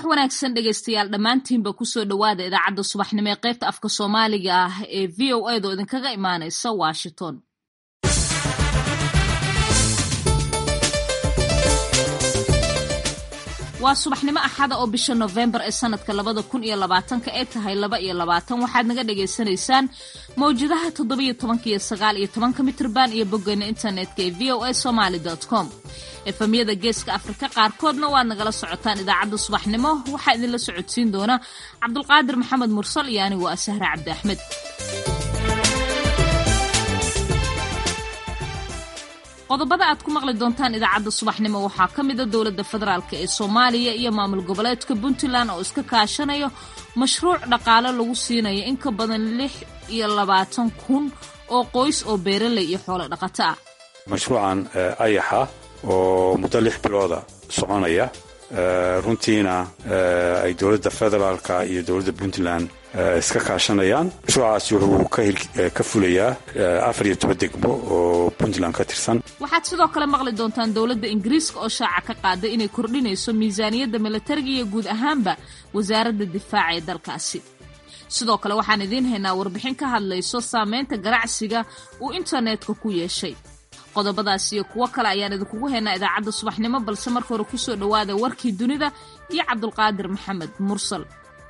subax wanaagsan dhegaystayaal dhammaantiinba kusoo dhowaada idaacadda subaxnimo ee qaybta afka soomaaliga ah ee v o a do idinkaga imaanaysa washington. waa subaxnimo axada oo bisha November ee sanadka 2020 ee tahay 22 waxaad naga dhageysanaysaan mawjadaha 17 iyo 19 mitirban iyo boggeena internetka ee voasomali.com. efamiyada geeska Afrika qaarkoodna waad nagala socotaan idaacadda subaxnimo waxaa idinla socodsiin doona Cabdulqaadir Maxamed Mursal iyo anigu waa Sahra Cabdi Axmed. qodobada aad ku maqli doontaan idaacadda subaxnimo waxaa ka mid ah dowladda federaalka ee Soomaaliya iyo maamul goboleedka Puntland oo iska kaashanaya mashruuc dhaqaale lagu siinayo in ka badan 26,000 oo qoys oo beeraley iyo xoolo dhaqato ah. mashruucan ayaxa oo muddo 6 bilooda soconaya runtiina ay dowladda federaalka iyo dowladda Puntland iska kaashanayaan. mashruucaas wuxuu ka fulayaa 14 degmo oo Puntland ka tirsan. waxaad sidoo kale maqli doontaan dowladda Ingiriiska oo shaaca ka qaaday inay kordhinayso miisaaniyadda militariga iyo guud ahaanba wasaaradda difaaca ee dalkaasi. sidoo kale waxaan idiin haynaa warbixin ka hadlayso saameynta ganacsiga uu internetka ku yeeshay. qodobadaas iyo kuwo kale ayaan idinkugu haynaa idaacadda subaxnimo balse marka hore kusoo dhowaada warkii dunida iyo Cabdulqaadir Maxamed Mursal.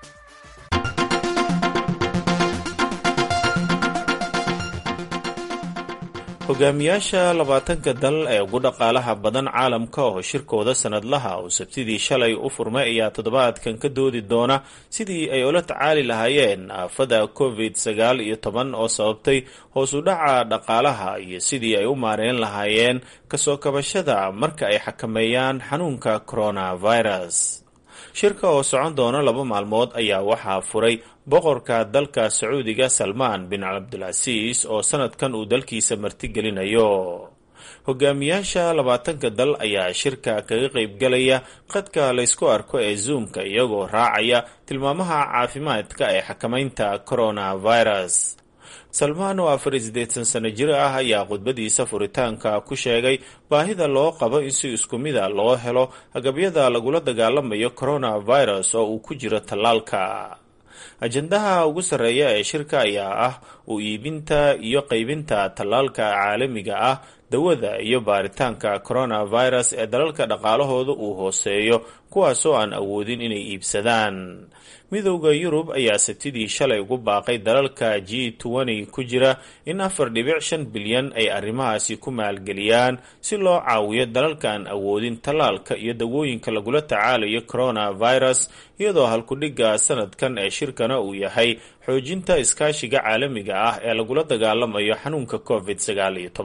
hogaamiyaasha 20 dal ee ugu dhaqaalaha badan caalamka oo shirkooda sanadlaha oo sabtidii shalay u furmay ayaa toddobaadkan ka doodi doona sidii ay ula tacaali lahaayeen aafada COVID-19 oo sababtay hoos u dhaca dhaqaalaha iyo sidii ay u maareyn lahaayeen kasoo kabashada marka ay xakameeyaan xanuunka coronavirus. shirka oo socon doona 2 maalmood ayaa waxaa furay boqorka dalka Sacuudiga Salmaan bin Cabdulaziz oo sanadkan uu dalkiisa martigelinayo. hogaamiyaasha 20 dal ayaa shirka kaga qaybgalaya qadka la isku arko ee Zoom-ka iyagoo raacaya tilmaamaha caafimaadka ee xakameynta coronavirus. Salmaan oo 48 sano jir ah ayaa khudbadiisa furitaanka ku sheegay baahida loo qabo in si isku mid ah loo helo agabyada lagula dagaalamayo coronavirus oo uu ku jiro tallaalka. ajandaha ugu sarreeya ee shirka ayaa ah u iibinta iyo qaybinta tallaalka caalamiga ah, dawada iyo baaritaanka coronavirus ee dalalka dhaqaalahooda uu hooseeyo kuwaasoo aan awoodin inay iibsadaan. midowda Yurub ayaa sabtidii shalay ugu baaqay dalalka G20 ku jira in 4.5 bilyan ay arrimahaasi ku maalgeliyaan si loo caawiyo dalalka aan awoodin tallaalka iyo dawooyinka lagula tacaalayo coronavirus, iyadoo halkudhigga sanadkan ee shirkana uu yahay xoojinta iskaashiga caalamiga ah ee lagula dagaalamayo xanuunka COVID-19.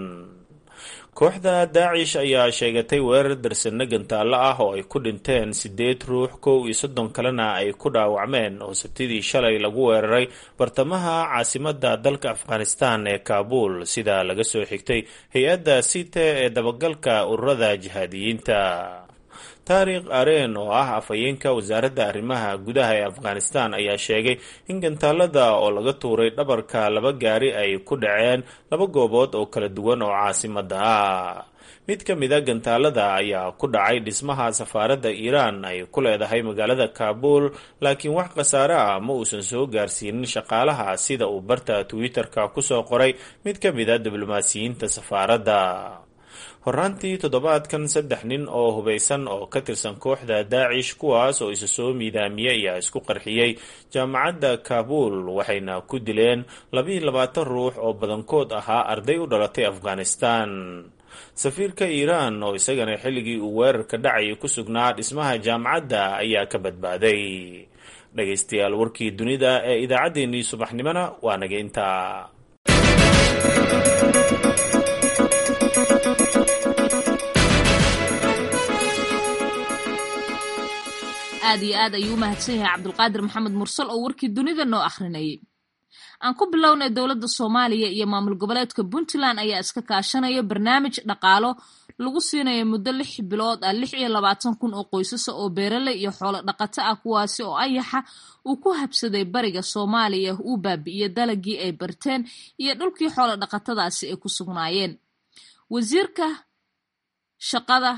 kooxda Daacish ayaa sheegatay weerar darsano gantaalo ah oo ay ku dhinteen 8 ruux 30 kalena ay ku dhaawacmeen oo sabtidii shalay lagu weeraray bartamaha caasimadda dalka Afghanistan ee Kabul, sida laga soo xigtay hay-adda Site ee dabagalka ururada jihaadiyiinta. Tariq Areen oo ah afhayeenka wasaaradda arrimaha gudaha ee Afghanistan ayaa sheegay in gantaalada oo laga tuuray dhabarka 2 gaari ay ku dhaceen 2 goobood oo kala duwan oo caasimadda ah. mid ka mid ah gantaalada ayaa ku dhacay dhismaha safaaradda Iiraan ay ku leedahay magaalada Kabul, laakiin wax khasaare ah ma uusan soo gaarsiinin shaqaalaha, sida uu barta Twitter-ka ku soo qoray mid ka mid ah diblomaasiyiinta safaaradda. horaantii toddobaadkan 3 nin oo hubeysan oo ka tirsan kooxda Daacish kuwaas oo isa soo miidaamiyay ayaa isku qarxiyay jaamacadda Kabul waxayna ku dileen 22 ruux oo badankood ahaa arday u dhalatay Afghanistan. safiirka Iiraan oo isagana xilligii uu weerarka dhacay ku sugnaa dhismaha jaamacadda ayaa ka badbaaday. dhagaystayaal warkii dunida ee idaacaddeenii subaxnimona waa naga intaa. aad iyo aad ayuu u mahadsan yahay Cabdulqaadir Maxamed Mursal oo warkii dunida noo akhrinayay. aan ku bilownay dowladda Soomaaliya iyo maamul goboleedka Puntland ayaa iska kaashanaya barnaamij dhaqaalo lagu siinayo muddo 6 bilood ah 26,000 oo qoysas oo beeraley iyo xoolo dhaqato ah kuwaasi oo ayaxa uu ku habsaday bariga Soomaaliya uu baabi'iyay dalagii ay barteen iyo dhulkii xoolo dhaqatadaasi ay ku sugnaayeen. wasiirka shaqada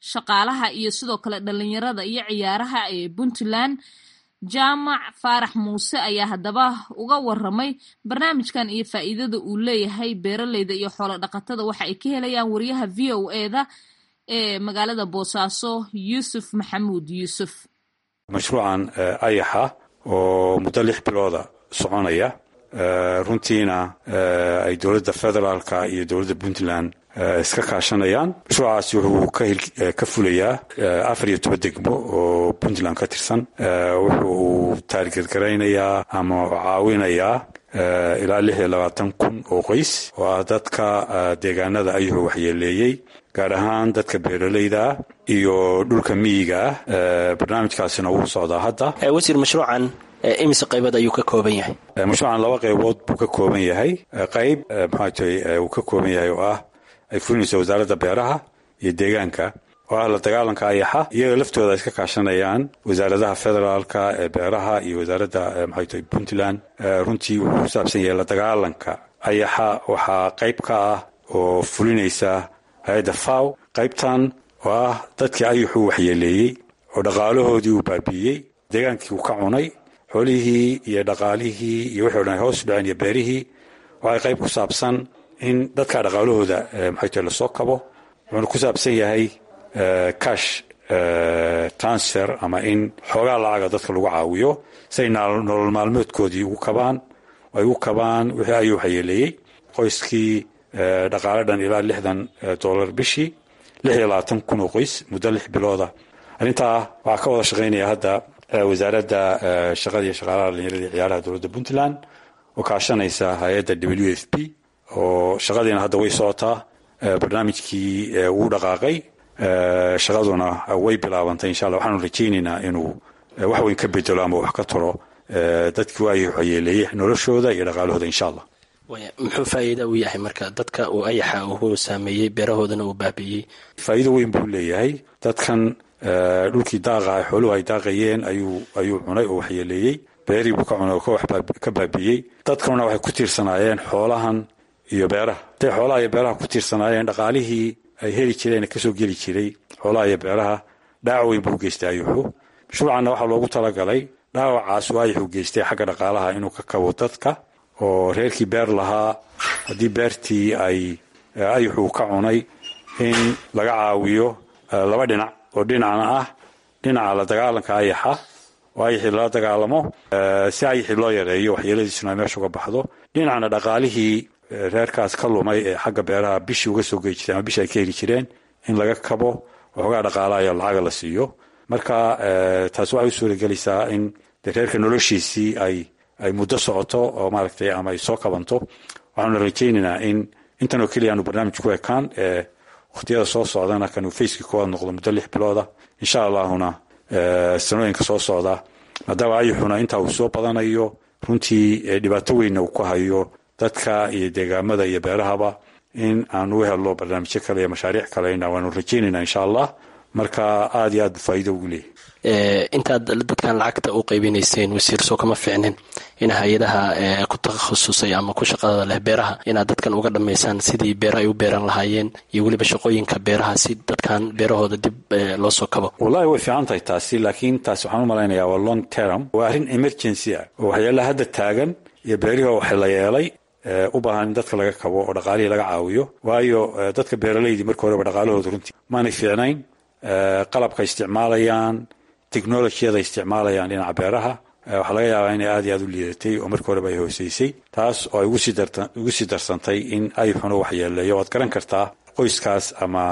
shaqaalaha iyo sidoo kale dhalinyarada iyo ciyaaraha ee Puntland jaamac faarax muuse ayaa haddaba uga waramay barnaamijkan iyo faa'iidada uu leeyahay beeraleyda iyo xoolo dhaqatada waxa ay ka helayaan wariyaha VOA-da ee magaalada Boosaaso Yuusuf Maxamuud Yuusuf. mashruucan ayaxa oo muddo 6 bilooda soconaya runtiina ay dowladda federaalka iyo dowladda Puntland iska kaashanayaan. mashruucaasi wuxuu ka fulayaa 14 degmo oo Puntland ka tirsan. wuxuu taargetgaraynayaa ama caawinayaa ilaa 26,000 oo qoys oo ah dadka deegaanada ayuu waxyeeleeyay, gaar ahaan dadka beeraleyda iyo dhulka miyiga ah. barnaamijkaasina wuu socdaa hadda. wasiir, mashruucan imise qaybood ayuu ka kooban yahay? mashruucan 2 qaybood buu ka kooban yahay. qayb uu ka kooban yahay oo ah ay fulinayso wasaaradda beeraha iyo deegaanka oo ah la dagaalanka ayaxa. iyaga laftooda iska kaashanayaan wasaaradaha federaalka ee beeraha iyo wasaaradda Puntland. runtii wuxuu ku saabsan yahay la dagaalanka ayaxa. waxaa qayb ka ah oo fulinaysa hay'adda FAO. qaybtan oo ah dadkii ayaxuu waxyeeleeyey oo dhaqaalahoodii uu baabi'iyey, deegaankii uu ka cunay, xoolihii iyo dhaqaalihii iyo wixii o dhan hoos dhaceen iyo beerihii. waxay qayb ku saabsan in dadka dhaqaalahooda la soo kabo. wuxuuna ku saabsan yahay cash transfer, ama in xoogaa lacaga dadka lagu caawiyo say nolol maalmeedkoodii ugu kabaan wixii ayuu waxyeeleeyey. qoyskii dhaqaale dhan ilaa $60 bishii, 26,000 oo qoys muddo 6 bilooda. arrintaa waxaa ka wada shaqaynaya hadda wasaaradda shaqada iyo shaqaalaha dhalinyarada iyo ciyaaraha dowladda Puntland oo kaashanaysa hay'adda WFP, oo shaqadiina hadda way socotaa. barnaamijkii wuu dhaqaaqay, shaqaduna way bilaabantay. insha Allah waxaanu rajaynaynaa inuu wax weyn ka bedelo ama wax ka taro dadkii waxyeeleeyay noloshooda iyo dhaqaalahooda insha Allah. muxuu faa'iido u yahay marka dadka uu ayaxa uu saameeyey beerahoodana uu baabi'iyey? faa'iido weyn buu leeyahay. dadkan dhulkii daaqa xooluhu ay daaqayeen ayuu cunay oo waxyeeleeyey. beerii buu ka cunay oo ka baabi'iyey. dadkana waxay ku tiirsanaayeen xoolahan iyo beeraha. haday xoolaha iyo beeraha ku tiirsanaayeen, dhaqaalihii ay heli jireen kasoo geli jiray xoolaha iyo beeraha, dhaawac weyn buu geystay ayuxu. mashruucanna waxaa loogu talagalay dhaawacaas uu ayuxu geystay xagga dhaqaalaha inuu ka kabo dadka oo reerkii beer lahaa. haddii beertii ay ayuxu ka cunay, in laga caawiyo 2 dhinac oo dhinacna ah dhinaca la dagaalanka ayaxa oo ayaxii lala dagaalamo si ayaxii loo yareeyo waxyeeladiisuna meesha uga baxdo, dhinacna dhaqaalihii reerkaas ka lumay ee xagga beeraha bishii uga soo geyi jireen ama bishii ay ka heli jireen in laga kabo waxoogaa dhaqaalayo lacaga la siiyo. marka taas waxay u suuragelaysaa in reerka noloshiisii ay muddo socoto oo maaragtay ama ay soo kabanto. waxaanu rajaynaynaa in intan oo keliya aanu barnaamij ku ekaan wakhtiyada soo socdana kanuu fayskii koowaad noqdo muddo 6 bilooda insha Allahuna sanooyinka soo socda, maadaama ayaxuna intaa uu soo badanayo runtii dhibaato weynna uu ku hayo dadka iyo deegaamada iyo beerahaba, in aanu u helno barnaamijyo kale iyo mashaariic kalena waanu rajaynaynaa insha Allah. marka aad iyo aad faa'iido ugu leeyahay. intaad dadkan lacagta u qaybinayseen wasiir, soo kama fiicnin in hay-adaha ku takhasusay ama ku shaqada leh beeraha inaad dadkan uga dhammaysaan sidii beera ay u beeran lahaayeen iyo weliba shaqooyinka beeraha si dadkan beerahooda dib loo soo kabo? wallahi way fiican tahay taasi, laakiin taasi waxaan u malaynayaa waa long term, waa arrin emergency ah oo waxyaalaha hadda taagan iyo beerihii waxa la yeelay u baahan in dadka laga kabo oo dhaqaalihii laga caawiyo. waayo dadka beeraleydii marka horeba dhaqaalahooda runtii maanay fiicnayn. qalabka isticmaalayaan, technolojiyada isticmaalayaan dhinaca beeraha waxaa laga yaabaa inay aad iyo aad u liidatay oo markii horeba ay hooseysay. taas oo ay ugu sii darsantay in ayuxuna waxyeeleeyo. waad garan kartaa qoyskaas ama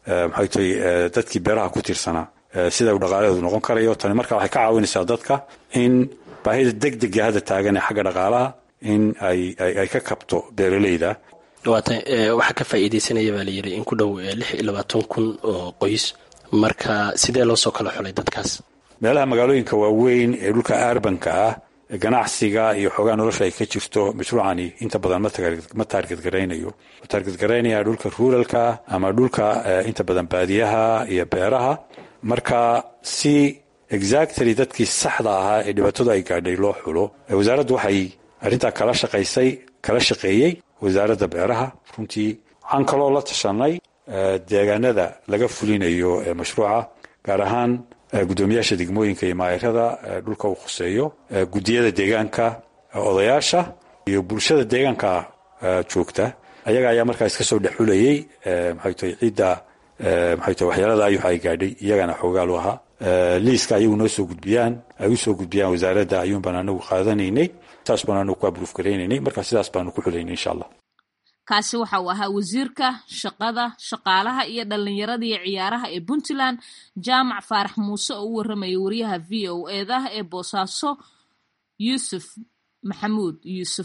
dadkii beeraha ku tiirsanaa sida uu dhaqaalahoodu noqon karayo. tani marka waxay ka caawinaysaa dadka in baahida degdega hadda taagan ee xagga dhaqaalaha in ay ka kabto beeraleyda. waxaa ka faa'iidaysanaya baa layidhi in ku dhow 26,000 oo qoys. marka sidee loo soo kala xulay dadkaas? meelaha magaalooyinka waaweyn ee dhulka arbanka ah ganacsiga iyo xoogaa nolosha ay ka jirto mashruucani inta badan ma taargetgaraynayo. ma taargetgaraynaya dhulka ruralka ama dhulka inta badan baadiyaha iyo beeraha. marka si exactly dadkii saxda ahaa ee dhibaatadu ay gaadhay loo xulo, wasaaraddu waxay arrintaa kala shaqeeyey wasaaradda beeraha. runtii waxaan kaloo la tashanay deegaanada laga fulinayo mashruuca gaar ahaan guddoomiyaasha degmooyinka iyo maayarada dhulka uu khuseeyo guddiyada deegaanka odayaasha iyo bulshada deegaanka joogta ayaga ayaa markaa iska soo dhexulayay maxay tahay ciidda maxay tahay waxyaalada ayuu ay gaadhay iyagana xoogaal u ahaa liiska ayagu noo soo gudbiyaan ay u soo gudbiyaan wasaaradda ayuun baan anagu qaadanaynay saas baan anagu ku abruuf garaynaynay marka sidaas baanu ku xulaynay insha allah kaasi waxa uu ahaa wasiirka shaqada shaqaalaha iyo dhallinyarada iyo ciyaaraha ee puntland jaamac faarax muuse oo u warramaya wariyaha v o eda ee boosaaso yuusuf maxamuud yuusuf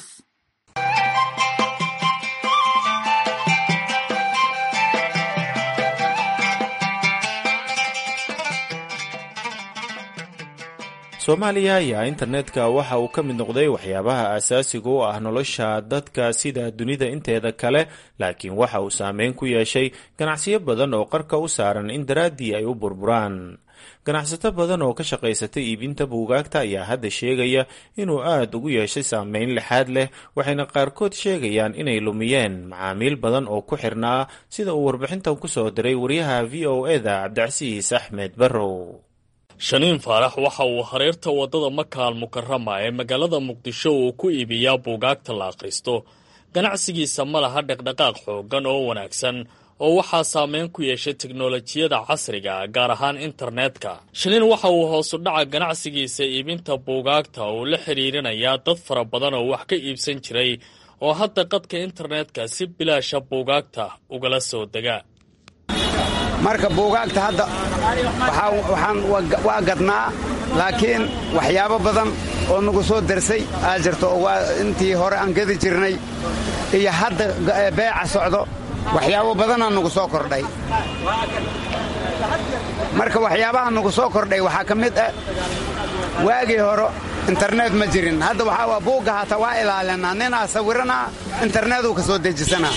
soomaaliya ayaa internetka waxa uu ka mid noqday waxyaabaha aasaasiga u ah nolosha dadka sida dunida inteeda kale laakiin waxa uu saameyn ku yeeshay ganacsiyo badan oo qarka u saaran in daraaddii ay u burburaan ganacsato badan oo ka shaqaysatay iibinta buugaagta ayaa hadda sheegaya inuu aad ugu yeeshay saameyn lixaad leh waxayna qaarkood sheegayaan inay lumiyeen macaamiil badan oo ku xirnaa sida uu warbixintan ku soo diray wariyaha v o eda cabdicasiis axmed barrow shaniin faarax waxa uu hareerta waddada maka almukarama ee magaalada muqdisho uu ku iibiyaa buugaagta la akhristo ganacsigiisa ma laha dhaqdhaqaaq xooggan oo wanaagsan oo waxaa saameyn ku yeeshay teknolojiyada casriga gaar ahaan internetka shaniin waxa uu hoosu dhaca ganacsigiisa iibinta buugaagta uu la xidhiirinayaa dad fara badan oo wax ka iibsan jiray oo hadda qadka internetka si bilaasha buugaagta ugala soo dega marka buugaagta hadda waa gadnaa laakiin waxyaabo badan oo nagu soo darsay aa jirto oo waa intii hore aan gadi jirnay iyo hadda beeca socdo waxyaabo badanaa nagu soo kordhay marka waxyaabaha nagu soo kordhay waxaa ka mid ah waagii hore internet ma jirin hadda waxaa waa buugga hata waa ilaalinaa ninaa sawiranaa internetuu ka soo dejisanaa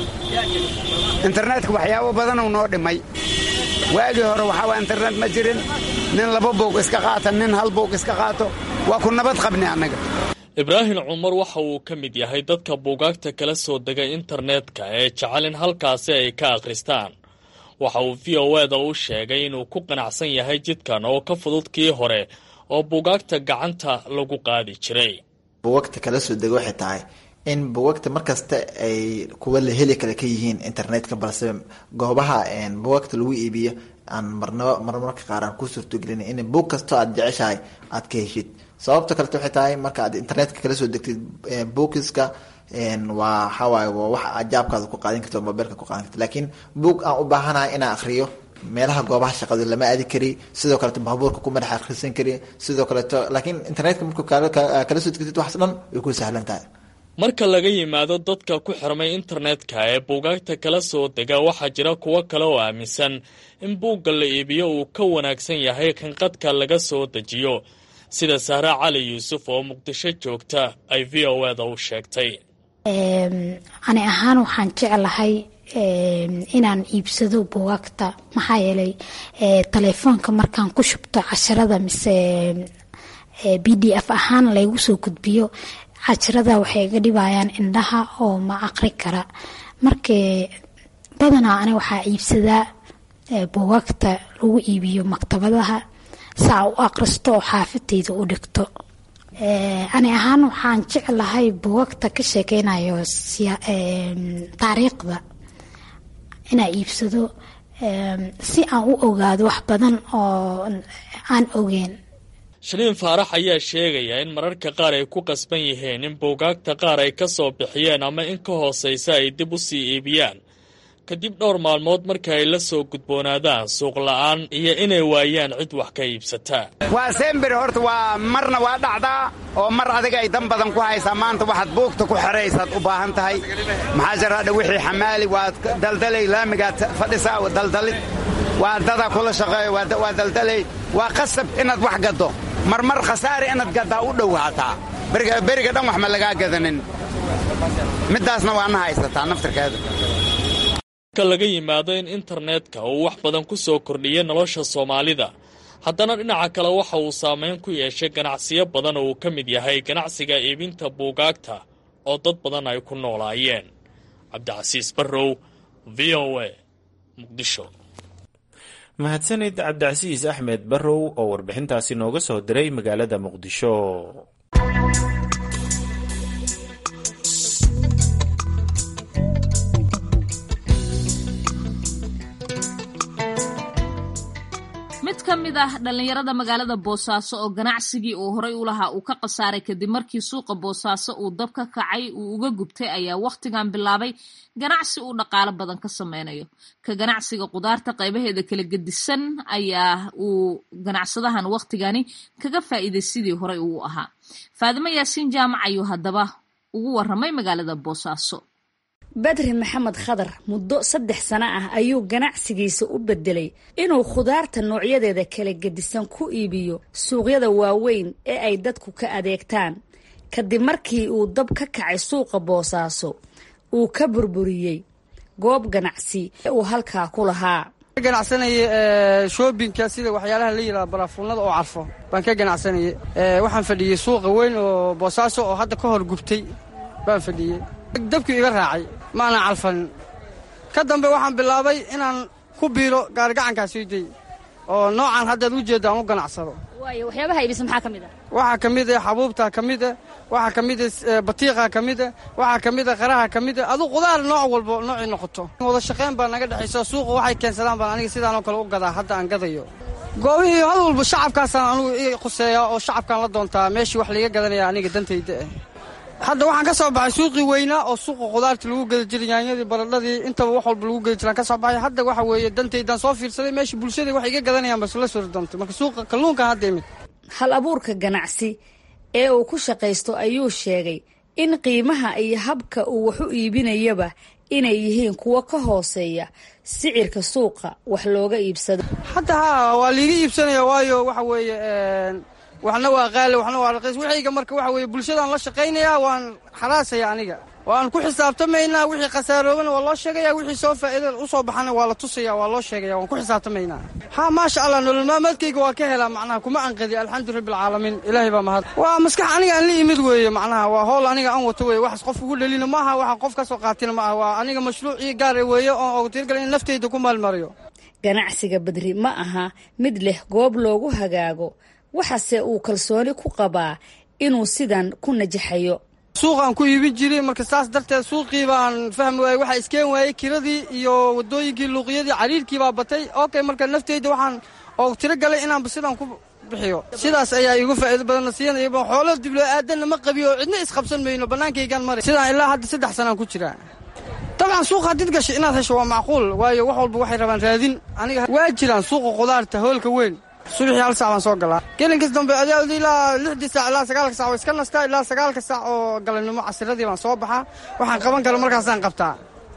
internetka waxyaabo badanuu noo dhimay waagii hore waxaa waa internet ma jirin nin 2 buug iska qaata nin 1 buug iska qaato waa ku nabad qabni annaga ibraahim cumar waxa uu ka mid yahay dadka buugaagta kala soo degay internetka ee jecel in halkaasi ay ka akhristaan waxa uu v o eda u sheegay inuu ku qanacsan yahay jidkan oo ka fudud kii hore oo buugaagta gacanta lagu qaadi jiray buugaagta kala soo degay waxay tahay in buugaagta markasta ay kuwa la heli kale ka yihiin internetka balse goobaha buugaagta lagu iibiyo aan marmarka qaar aan ku suurtogelin in buug kastoo aad jeceshahay aad ka heshid sababta kale waxay tahay marka aad internetka kala soo degtid buugiska waa xawaaye waa wax ajaabkaada ku qaadan karto mobilka ku qaadan karto laakiin buug aan u baahanahay inaan akhriyo meelaha goobaha shaqada lama aadi kari sidoo kale baabuurka ku madax akhrisan kari sidoo kale laakiin internetka markuu kala soo degtid wax dhan way ku sahlan tahay marka laga yimaado dadka ku xirmay internetka ee buugaagta kala soo dega waxaa jira kuwo kale oo aaminsan in buugga la iibiyo uu ka wanaagsan yahay kan qadka laga soo dejiyo sida Sahra Cali Yuusuf oo Muqdisho joogta ay v o eda u sheegtay ani ahaan waxaan jeclahay inaan iibsado buugaagta maxaa yeelay telefoonka markaan ku shubto casharada mise PDF ahaan laygu soo gudbiyo casharada waxay iga dhibayaan indhaha oo ma aqri kara markii badanaa ani waxaa iibsadaa buugaagta lagu iibiyo maktabadaha saa u aqristo oo xaafadeyda u dhigto ani ahaan waxaan jeclahay buugaagta ka sheekeynayo taariikhda inaan iibsado si aan u ogaado wax badan oo aan ogeyn shaniin faarax ayaa sheegaya in mararka qaar ay ku qasban yihiin in buugaagta qaar ay ka soo bixiyeen ama in ka hoosaysa ay dib u sii iibiyaan kadib dhowr maalmood marka ay la soo gudboonaadaan suuq la'aan iyo inay waayaan cid wax ka iibsataa waa sembir horta waa marna waa dhacdaa oo mar adiga ay dan badan ku haysaa maanta waxaad buugta ku xeraysaad u baahan tahay maxaa jiraadha wixii xamaali waad daldalay laamigaad fadhisaa daldalid waa dada kula shaqeeyo waa daldalay waa qasab inaad wax gaddo marmar khasaare inaad gaddaa u dhow haataa beriga dhan wax ma lagaa gadanin middaasna waana haysataa naftirkeeda marka laga yimaado in internetka uu wax badan ku soo kordhiyay nolosha Soomaalida haddana dhinaca kale waxa uu saameyn ku yeeshay ganacsiyo badan oo uu ka mid yahay ganacsiga iibinta buugaagta oo dad badan ay ku noolaayeen cabdicasiis barrow v o a muqdisho. mahadsanid cabdicasiis axmed barrow oo warbixintaasi nooga soo diray magaalada muqdisho. mid ka mid ah dhallinyarada magaalada Boosaaso oo ganacsigii uu horay u lahaa uu ka qasaaray kadib markii suuqa Boosaaso uu dab ka kacay uu uga gubtay ayaa waqtigan bilaabay ganacsi uu dhaqaale badan ka sameynayo. Ka ganacsiga qudaarta qaybaheeda kala gedisan ayaa uu ganacsadahan waqtigani kaga faa'iiday sidii horay uu ahaa. Faadimo Yaasiin Jaamac ayuu haddaba ugu warramay magaalada Boosaaso. Badri Maxamed Khadar muddo 3 sano ah ayuu ganacsigiisa u bedelay inuu khudaarta noocyadeeda kala gedisan ku iibiyo suuqyada waaweyn ee ay dadku ka adeegtaan. Kadib markii uu dab ka kacay suuqa Boosaaso uu ka burburiyay goob ganacsi uu halkaa ku lahaa. ganacsanayay shoppingka sida waxyaalaha la yiraahdo barafuunada oo carfo baan ka ganacsanayay. Waxaan fadhiyay suuqa weyn oo Boosaaso oo hadda ka hor gubtay baan fadhiyay. dabkii iga raacay maana calfan ka dambe waxaan bilaabay inaan ku biiro gaar gacankaas siday oo noocan hadda u jeedaan u ganacsado. waayo waxyaabaha ibis maxaa kamid ah? waxa kamid ah xabuubta kamid ah, waxa kamid ah batiiqa kamid ah, waxa kamid ah qaraha kamid ah, adu qudaar nooc walba nooc noqoto. wada shaqeyn baa naga dhaxaysa suuqa waxay keensadaan baan aniga sidaan oo kale u gadaa hadda aan gadayo. goobihii hal walba shacabkaas aan anigu quseeyo oo shacabkan la doontaa meeshii wax laga gadanaya aniga dantayda ah. hadda waxaan ka soo baxay suuqii weynaa oo suuqa qudaarta lagu gada jiray yaanyadii baradhadii intaba wax walba lagu gada jiray ka soo baxay. hadda waxa weeye dantaydan soo fiirsaday meeshii bulshada wax iga gadanayaan bas la soo doonto marka suuqa kalluunka hadda imid. hal abuurka ganacsi ee uu ku shaqaysto ayuu sheegay in qiimaha iyo habka uu wax u iibinayaba inay yihiin kuwa ka hooseeya sicirka suuqa wax looga iibsado. hadda waa liiga iibsanaya waayo waxa weeye waxna waa qaali waxna waa raqiis. wixiiga marka waxa weeye bulshadaan la shaqaynayaa waan xaraasaya aniga waan ku xisaabtamaynaa wixii khasaarooban waa loo sheegaya wixii soo faa'iido u soo baxana waa la tusaya waa loo sheegaya waan ku xisaabtamaynaa. maasha Allah nolol maalmeedkayga waa ka helaa macnaha kuma anqadi alxamdulillahi bil caalamiin ilaahay baa mahad. waa maskax aniga aan la imid weeye macnaha waa howl aniga aan wato weeye wax qof ugu dhalina maaha waxa qof ka soo qaatin maaha waa aniga mashruuci gaar ah weeye oo tirgal in naftayda ku maalmariyo. ganacsiga Badri ma aha mid leh goob loogu hagaago waxaase uu kalsooni ku qabaa inuu sidan ku najaxayo. suuqan ku iibin jiray marka saas darteed suuqii baan fahmi waayay waxa iskeen waayay kiradii iyo wadooyinkii luuqyadii cariirkii baa batay. okay marka naftayda waxaan oo tiro galay inaan sidan ku bixiyo sidaas ayaa igu faa'iido badan siinay xoolo dib loo aadan ma qabiyo cidna isqabsan mayno banaankaygan maray sidaan ilaa hadda 3 sano ku jiraa. طبعا suuqa did gashay inaad hesho waa macquul waayo wax walba waxay rabaan raadin aniga waa jiraan suuqa qudaarta hoolka weyn subaxii hal saac baan soo galaa gelinkas dambe adeed ilaa 6 saac ilaa 9 saac iska nastaa ilaa 9 saac oo galabnimo casradii baan soo baxaa waxaan qaban karo markaasaan qabtaa.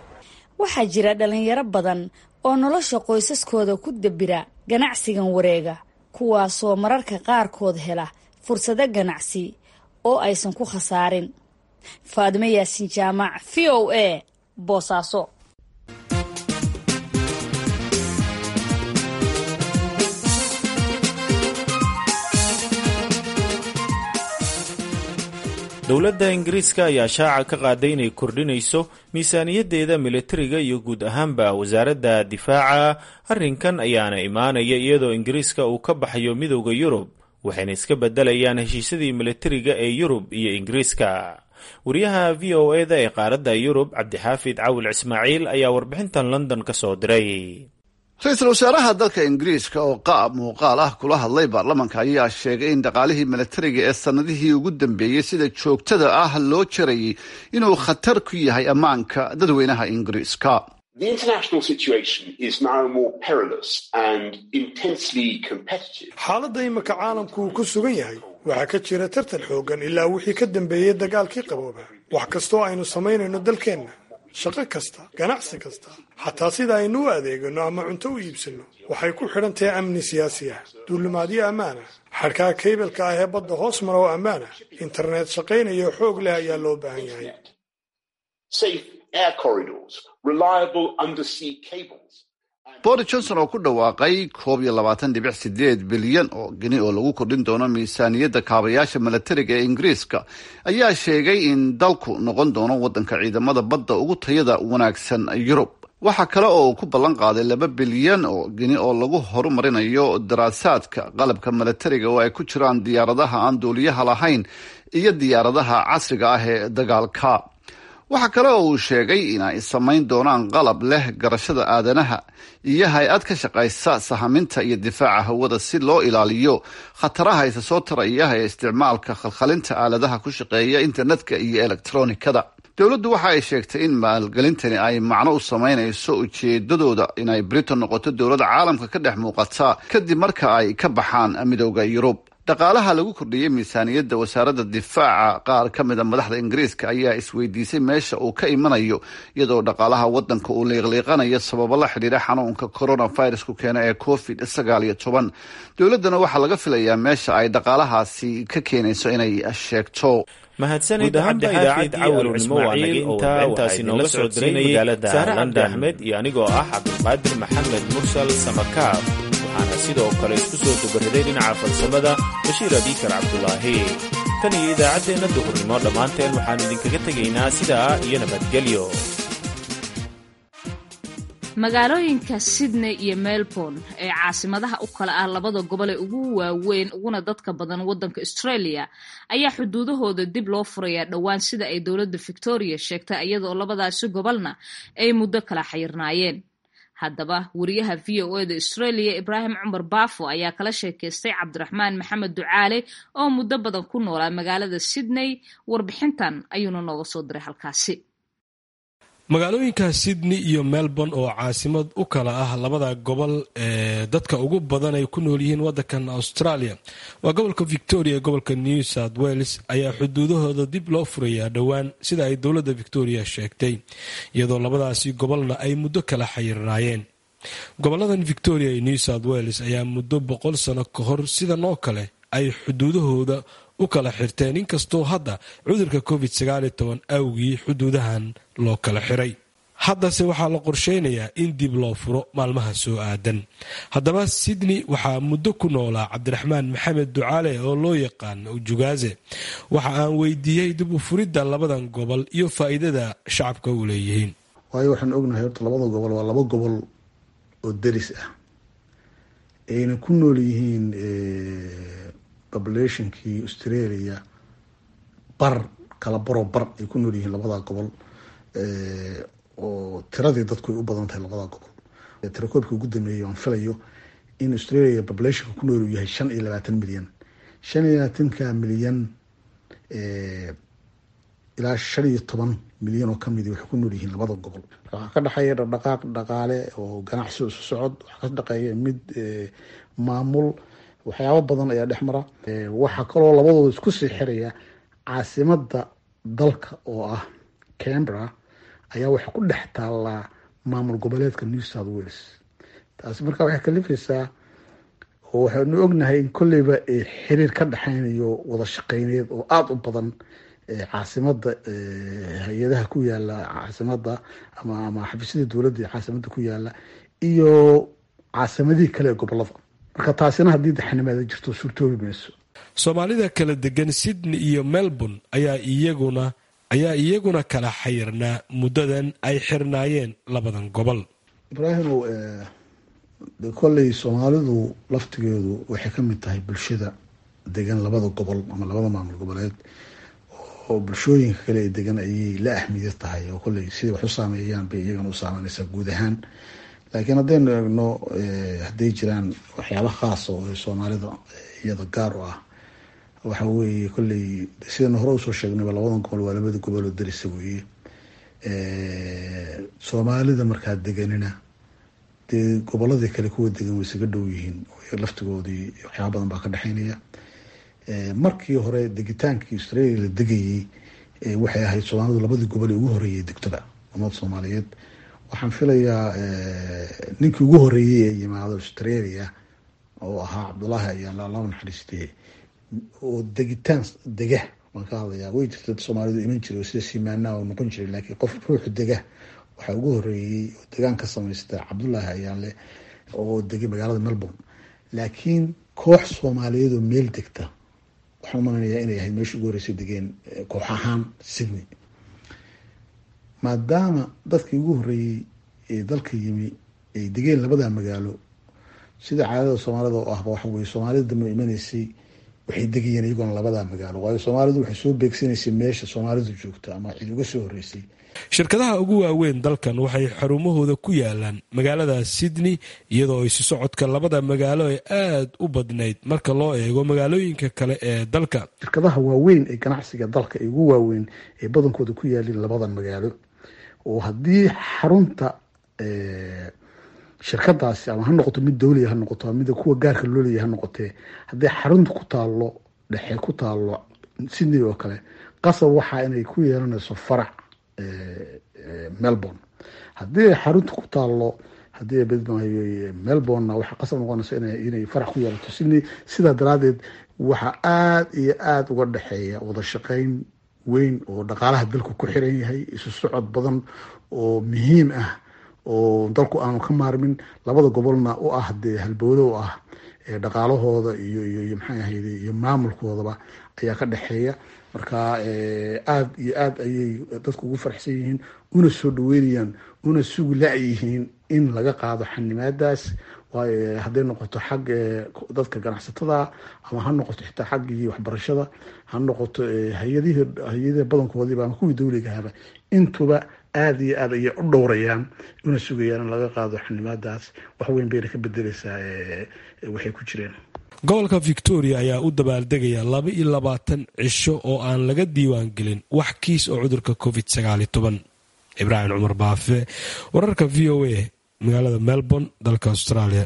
waxaa jira dhalinyaro badan oo nolosha qoysaskooda ku dabira ganacsigan wareega kuwaasoo mararka qaarkood hela fursado ganacsi oo aysan ku khasaarin. Faadimo Yaasiin Jaamac VOA Boosaaso. dowladda ingiriiska ayaa shaaca ka qaaday inay kordhinayso miisaaniyaddeeda militariga iyo guud ahaanba wasaaradda difaaca. arrinkan ayaana imaanaya iyadoo ingiriiska uu ka baxayo midowda yurub waxayna iska beddelayaan heshiisyadii militariga ee yurub iyo ingiriiska. wariyaha v o eda ee qaaradda yurub cabdixaafid cawil ismaaciil ayaa warbixintan london ka soo diray. ra-iisul wasaaraha dalka ingiriiska oo qaab muuqaal ah kula hadlay baarlamanka ayaa sheegay in dhaqaalihii militariga ee sannadihii ugu dambeeyey sida joogtada ah loo jarayay inuu khatar ku yahay ammaanka dadweynaha ingiriiska. xaaladda imika caalamku uu ku sugan yahay waxaa ka jira tartan xoogan ilaa wixii ka dambeeyey dagaalkii qabooba. wax kastoo aynu samaynayno dalkeenna, shaqo kasta, ganacsi kasta, xataa sida aynu u adeegano ama cunto u iibsanno waxay ku xidhan tahay amni siyaasi ah, duulimaadyo ammaan ah, xadhkaha kaybalka ah ee badda hoos mara oo ammaan ah, internet shaqaynaya oo xoog leh ayaa loo baahan yahay. boris johnson oo ku dhawaaqay 22.8 bilyan oo geni oo lagu kordhin doono miisaaniyadda kaabayaasha milatariga ee ingiriiska ayaa sheegay in dalku noqon doono waddanka ciidamada badda ugu tayada wanaagsan yurub. waxaa kale oo uu ku ballan qaaday 2 bilyan oo gini oo lagu horumarinayo daraasaadka qalabka milatariga oo ay ku jiraan diyaaradaha aan duuliyaha lahayn iyo diyaaradaha casriga ah ee dagaalka. waxaa kale oo uu sheegay inay samayn doonaan qalab leh garashada aadanaha iyo hay-ad ka shaqaysa sahaminta iyo difaaca hawada si loo ilaaliyo khataraha isa soo taraya ee isticmaalka khalkhalinta aaladaha ku shaqeeya internetka iyo elektronikada. dowladdu waxa ay sheegtay in maalgelintani ay macno u samaynayso ujeedadooda inay Britain noqoto dowladda caalamka ka dhex muuqata kadib marka ay ka baxaan midowda Yurub. dhaqaalaha lagu kordhiyey miisaaniyadda wasaaradda difaaca qaar ka mid a madaxda Ingiriiska ayaa isweydiisay meesha uu ka imanayo iyadoo dhaqaalaha waddanka uu liiqliiqanayo sababo la xidhiidha xanuunka coronavirus ku keena ee COVID-19. dowladdana waxaa laga filayaa meesha ay dhaqaalahaasi ka keenayso inay sheegto. mahadsanid cabdixaafid cawil ismaaciil oo intaasi nooga soo diray magaalada London Ahmed iyo anigoo ah Cabdulqaadir Maxamed Mursal Samakaab. waxaana sidoo kale isku soo dubaraday dhinaca falsamada Bashiir Abikar Cabdulaahi. tan iyo idaacaddeenna duhurnimo dhammaanteen waxaan idinkaga tegaynaa sidaa iyo nabadgelyo. magaalooyinka Sydney iyo Melbourne ee caasimadaha u kala ah labada gobol ee ugu waaweyn uguna dadka badan waddanka Australia ayaa xuduudahooda dib loo furayaa dhowaan sida ay dowladda Victoria sheegtay iyadoo labadaasi gobolna ay muddo kala xayirnaayeen. haddaba wariyaha VOA-da Australia Ibraahim Cumar Baafo ayaa kala sheekaystay Cabdiraxmaan Maxamed Ducaale oo muddo badan ku noolaa magaalada Sydney. warbixintan ayuuna nooga soo diray halkaasi. magaalooyinka Sydney iyo Melbourne oo caasimad u kala ah labada gobol ee dadka ugu badan ay ku nool yihiin waddankan Australia waa gobolka Victoria iyo gobolka New South Wales ayaa xuduudahooda dib loo furayaa dhowaan sida ay dowladda Victoria sheegtay iyadoo labadaasi gobolna ay muddo kala xayirnaayeen. goboladan Victoria iyo New South Wales ayaa muddo 100 sano ka hor sidan oo kale ay xuduudahooda u kala xirteen inkastoo hadda cudurka COVID-19 awgii xuduudahan loo kala xiray. haddase waxaa la qorsheynayaa in dib loo furo maalmaha soo aadan. haddaba Sydney waxaa muddo ku noolaa Cabdiraxmaan Maxamed Ducaale oo loo yaqaan Ujugaaze. waxa aan weydiiyey dib u furidda labadan gobol iyo faa'iidada shacabka u leeyihiin. waayo waxaan ognahay horta labada gobol waa 2 gobol oo deris ah ayna ku nool yihiin populationkii Australia kala bar ay ku nool yihiin labada gobol oo tiradii dadku ay u badan tahay labada gobol. tirakoobkii ugu dambeeyay aan filayo in Australia populationka ku nool yahay 25 milyan. 25 milyan ilaa 15 milyan oo kamid waxay ku nool yihiin labada gobol. waxaa ka dhaxeeya dhaqaaq dhaqaale oo ganacsi isu socod, waxaa ka dhaxeeya mid maamul, waxyaabo badan ayaa dhex mara. waxaa kaloo labadooda isku sii xiraya caasimada dalka oo ah Canberra ayaa waxa ku dhex taala maamul goboleedka New South Wales. taasi markaa waxay kalifaysaa oo waxaanu ognahay in kolleyba xiriir ka dhaxaynayo wada shaqeyneed oo aad u badan caasimada hay-adaha ku yaala caasimada ama xafiisyada dowladda ee caasimada ku yaala iyo caasimadihii kale ee gobolada. marka taasina haddii daxanimaada jirto suurtoobi mayso. soomaalida kala degan Sydney iyo Melbourne ayaa iyaguna kala xayirnaa muddadan ay xirnaayeen labadan gobol. ibraahimow kolley soomaalidu laftigeedu waxay ka mid tahay bulshada degan labada gobol ama labada maamul goboleed oo bulshooyinka kale ee degan ayay la ahmiyad tahay oo kolley sidii wax u saameeyaan bay iyagana u saameynaysaa guud ahaan. laakiin haddaynu eegno hadday jiraan waxyaaba khaas oo soomaalida iyada gaar u ah waxa weeye kolley sidana hore usoo sheegnayba labadan gobol waa 2 gobol oo darisa weeye. soomaalida markaa deganina dee goboladii kale kuwa degan way isaga dhow yihiin laftigoodii waxyaaba badan baa ka dhexeynaya. markii hore degitaankii Australia la degayay waxay ahayd soomaalidu 2 gobol ee ugu horeeyay degtada ummadda Soomaaliyeed. waxaan filayaa ninkii ugu horeeyay ee yimaado Australia oo ahaa Cabdullaahi ayaa la naxariistay oo degitaan dega waan ka hadlayaa. way jirtay Soomaalidu iman jiray sida Simaana oo noqon jiray laakiin qof ruux dega waxa ugu horeeyay oo deegaan ka sameystay Cabdullaahi ayaa leh oo degay magaalada Melbourne. laakiin koox Soomaaliyeed oo meel degta waxaan u maleynayaa inay ahayd meeshii ugu horeysay degeen koox ahaan Sydney. maadaama dadkii ugu horeeyay ee dalka yimi ay degeen labada magaalo sida caadada soomaalida oo ahba waxa weye soomaalida dambe imanaysay waxay degayeen iyagoona labada magaalo waayo soomaalidu waxay soo beegsanaysay meesha soomaalidu joogta ama cid uga soo horeysay. shirkadaha ugu waaweyn dalkan waxay xarumahooda ku yaalaan magaalada Sydney iyadoo isu socodka labada magaalo ay aad u badnayd marka loo eego magaalooyinka kale ee dalka. shirkadaha waaweyn ee ganacsiga dalka ee ugu waaweyn ee badankooda ku yaalin labada magaalo oo haddii xarunta shirkadaasi ama ha noqoto mid dawliya ha noqoto ama mid kuwa gaarka loo leeyahay ha noqotee haddii xarunta ku taalo dhexe ku taalo Sydney oo kale qasab waxa inay ku yeelanayso farac Melbourne. haddii xarunta ku taalo haddii bedmaayo Melbourne waxa qasab noqonaysa inay farac ku yeelato Sydney. sidaa daraadeed waxa aad iyo aad uga dhaxeeya wada shaqayn weyn oo dhaqaalaha dalku ku xiran yahay isu socod badan oo muhiim ah oo dalku aanu ka maarmin labada gobolna u ah dee halbowlo u ah dhaqaalahooda iyo maxay ahayd iyo maamulkoodaba ayaa ka dhaxeeya. marka aad iyo aad ayay dadku ugu farxsan yihiin una soo dhaweynayaan una sugi laayihiin in laga qaado xanimaadaas waayo hadday noqoto xag dadka ganacsatada ama ha noqoto xitaa xaggii waxbarashada ha noqoto hay-adaha badankoodiiba ama kuwii dawligahaba intuba aad iyo aad ayay u dhowrayaan una sugayaan in laga qaado xanimaadaas wax weyn bayna ka bedeleysaa waxay ku jireen. gobolka Victoria ayaa u dabaaldegaya 22 cisho oo aan laga diiwaan gelin wax kiis oo cudurka COVID-19. Ibrahim Cumar Baafe, wararka VOA, magaalada Melbourne, dalka Australia.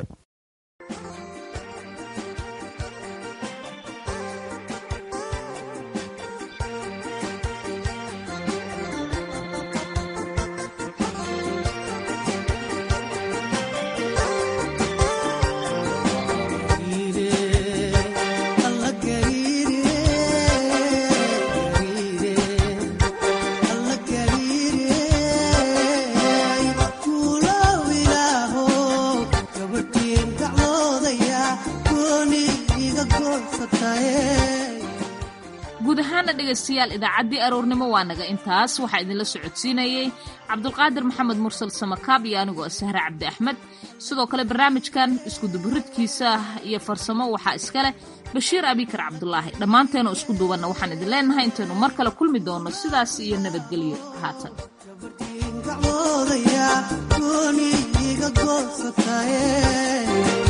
guud ahaana dhegaystayaal idaacaddii aroornimo waa naga intaas waxaa idinla socodsiinayay cabdulqaadir maxamed mursal samakaab iyo anigoo sahre cabdi axmed. sidoo kale barnaamijkan isku duburidkiisa iyo farsamo waxaa iskale bashiir abikar cabdulaahi. dhammaanteena isku duubanna waxaan idin leenahay intaynu mar kale kulmi doono sidaas iyo nabadgelyo haatan.